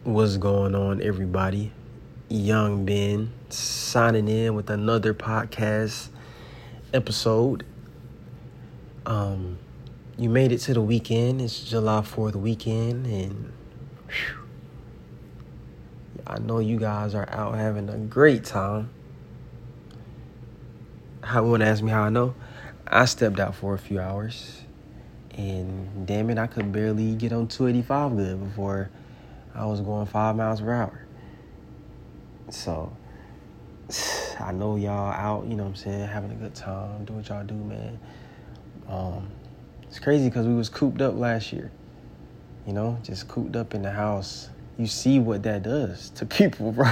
What's going on, everybody? Young Ben signing in with another podcast episode. You made it to the weekend. It's July 4th weekend, and I know you guys are out having a great time. How you want to ask me how I know? I stepped out for a few hours, and damn it, I could barely get on 285 good before I was going 5 miles per hour. So, I know y'all out, you know what I'm saying, having a good time, do what y'all do, man. It's crazy because we was cooped up last year, you know, just cooped up in the house. You see what that does to people, bro.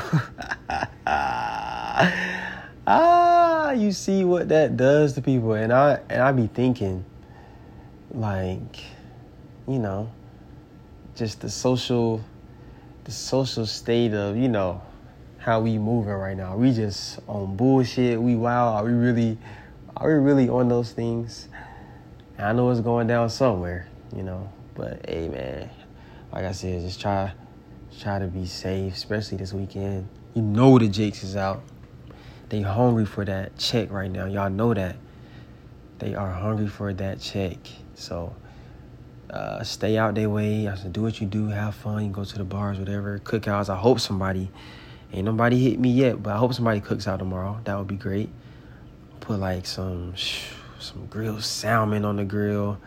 You see what that does to people. And I be thinking, like, you know, just the social state of, you know, how we moving right now. We just on bullshit. We wild. Are we really on those things? And I know it's going down somewhere, you know. But hey, man, like I said, just try to be safe, especially this weekend. You know the Jakes is out. They hungry for that check right now. Y'all know that. They are hungry for that check. So stay out their way. I said, do what you do. Have fun. You go to the bars, whatever. Cookouts. I hope ain't nobody hit me yet, but I hope somebody cooks out tomorrow. That would be great. Put like some grilled salmon on the grill.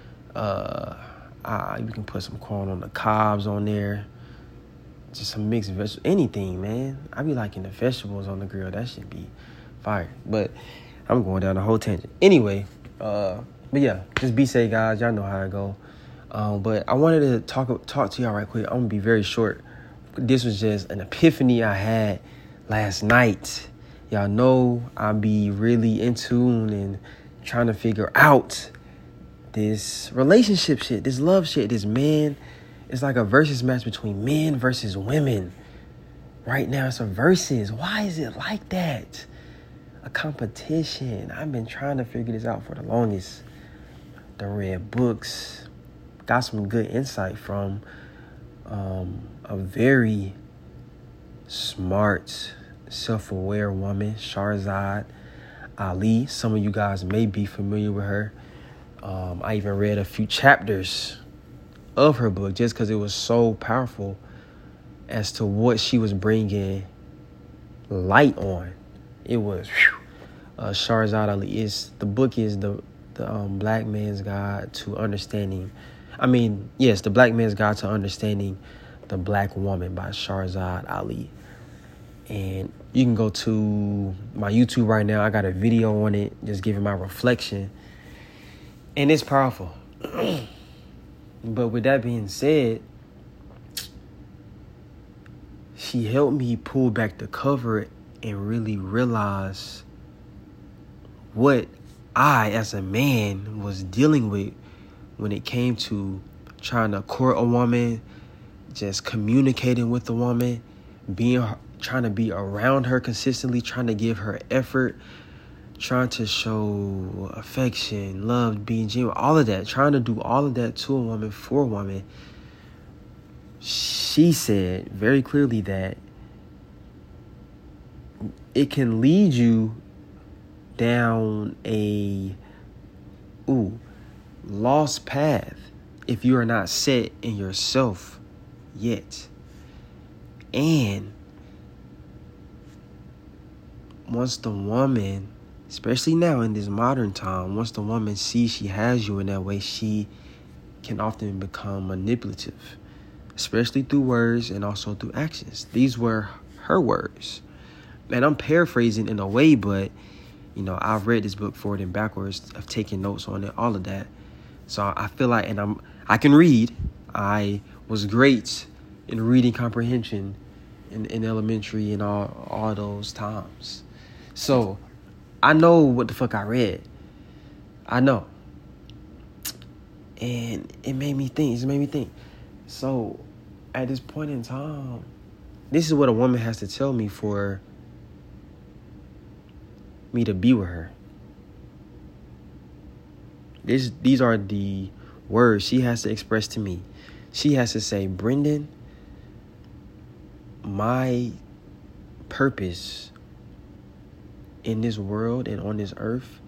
You can put some corn on the cobs on there. Just some mixed vegetables. Anything, man. I be liking the vegetables on the grill. That should be fire. But I'm going down the whole tangent. Anyway, but yeah, just be safe, guys. Y'all know how it go. But I wanted to talk to y'all right quick. I'm going to be very short. This was just an epiphany I had last night. Y'all know I be really in tune and trying to figure out this relationship shit, this love shit, this man. It's like a versus match between men versus women. Right now it's a versus. Why is it like that? A competition. I've been trying to figure this out for the longest. Done read books. Got some good insight from a very smart, self-aware woman, Shahrazad Ali. Some of you guys may be familiar with her. I even read a few chapters of her book just because it was so powerful as to what she was bringing light on. It was Shahrazad Ali. The book is the Black Man's Guide to Understanding. The Black Man's Guide to Understanding the Black Woman by Shahrazad Ali. And you can go to my YouTube right now. I got a video on it, just giving my reflection. And it's powerful. But with that being said, she helped me pull back the cover and really realize what I, as a man, was dealing with when it came to trying to court a woman, just communicating with the woman, trying to be around her consistently, trying to give her effort, trying to show affection, love, being genuine, all of that, trying to do all of that to a woman, for a woman. She said very clearly that it can lead you down a lost path if you are not set in yourself yet. And once the woman, especially now in this modern time, once the woman sees she has you in that way, she can often become manipulative, especially through words and also through actions. These were her words. And I'm paraphrasing in a way, but, you know, I've read this book forward and backwards. I've taken notes on it, all of that. So I feel like, and I can read. I was great in reading comprehension in elementary and all those times. So I know what the fuck I read. I know. And it made me think. So at this point in time, this is what a woman has to tell me for me to be with her. These are the words she has to express to me. She has to say, Brendan, my purpose in this world and on this earth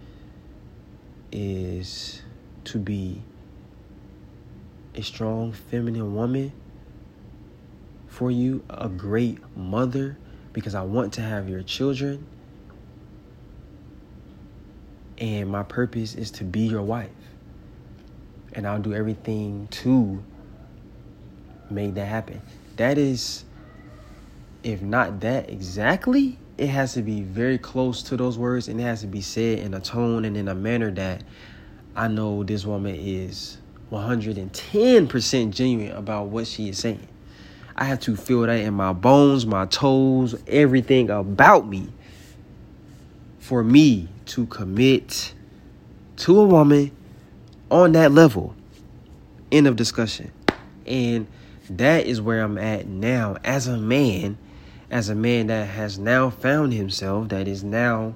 is to be a strong feminine woman for you, a great mother, because I want to have your children. And my purpose is to be your wife. And I'll do everything to make that happen. That is, if not that exactly, it has to be very close to those words, and it has to be said in a tone and in a manner that I know this woman is 110% genuine about what she is saying. I have to feel that in my bones, my toes, everything about me for me to commit to a woman on that level. End of discussion. And that is where I'm at now as a man that has now found himself, that is now,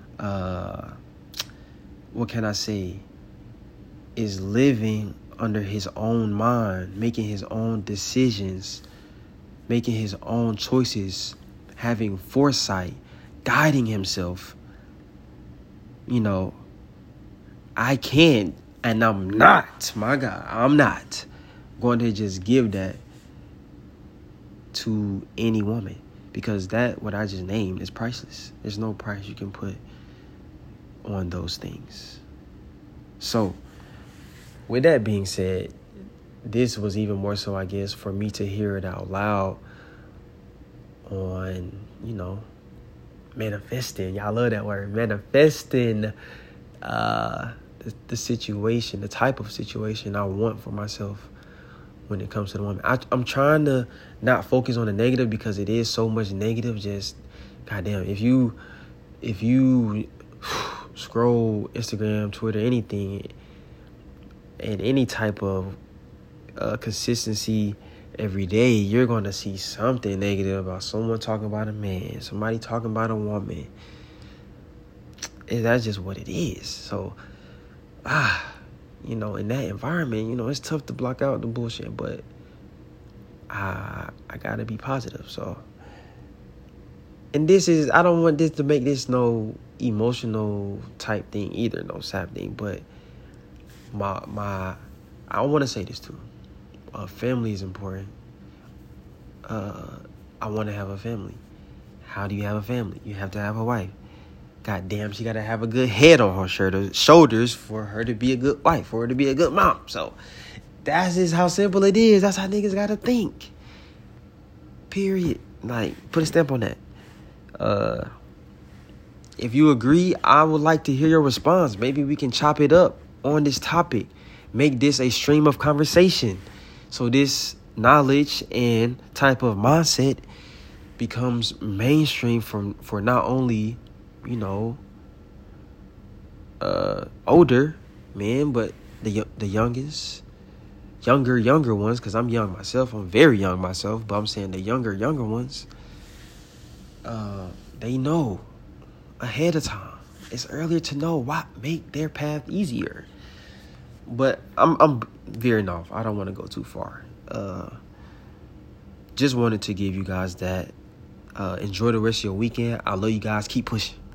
what can I say, is living under his own mind, making his own decisions, making his own choices, having foresight, guiding himself. You know, I can't, and I'm not, my God, I'm not going to just give that to any woman, because that, what I just named, is priceless. There's no price you can put on those things. So, with that being said, this was even more so, I guess, for me to hear it out loud on, you know, manifesting. Y'all love that word, manifesting the situation, the type of situation I want for myself when it comes to the woman. I'm trying to not focus on the negative, because it is so much negative. Just, goddamn, if you scroll Instagram, Twitter, anything, and any type of consistency every day, you're going to see something negative about someone talking about a man, somebody talking about a woman. And that's just what it is. So, you know, in that environment, you know, it's tough to block out the bullshit, but I gotta be positive. So, and this is, I don't want this to make this no emotional type thing either, no sad thing, but I want to say this too. Family is important. I want to have a family. How do you have a family? You have to have a wife. God damn, she got to have a good head on her shoulders for her to be a good wife, for her to be a good mom. So that's just how simple it is. That's how niggas got to think. Period. Like, put a stamp on that. If you agree, I would like to hear your response. Maybe we can chop it up on this topic. Make this a stream of conversation, so this knowledge and type of mindset becomes mainstream for not only, you know, older men, but the younger ones, because I'm young myself. I'm very young myself, but I'm saying the younger ones, they know ahead of time. It's earlier to know what make their path easier. But I'm veering off. I don't want to go too far. Just wanted to give you guys that. Enjoy the rest of your weekend. I love you guys. Keep pushing.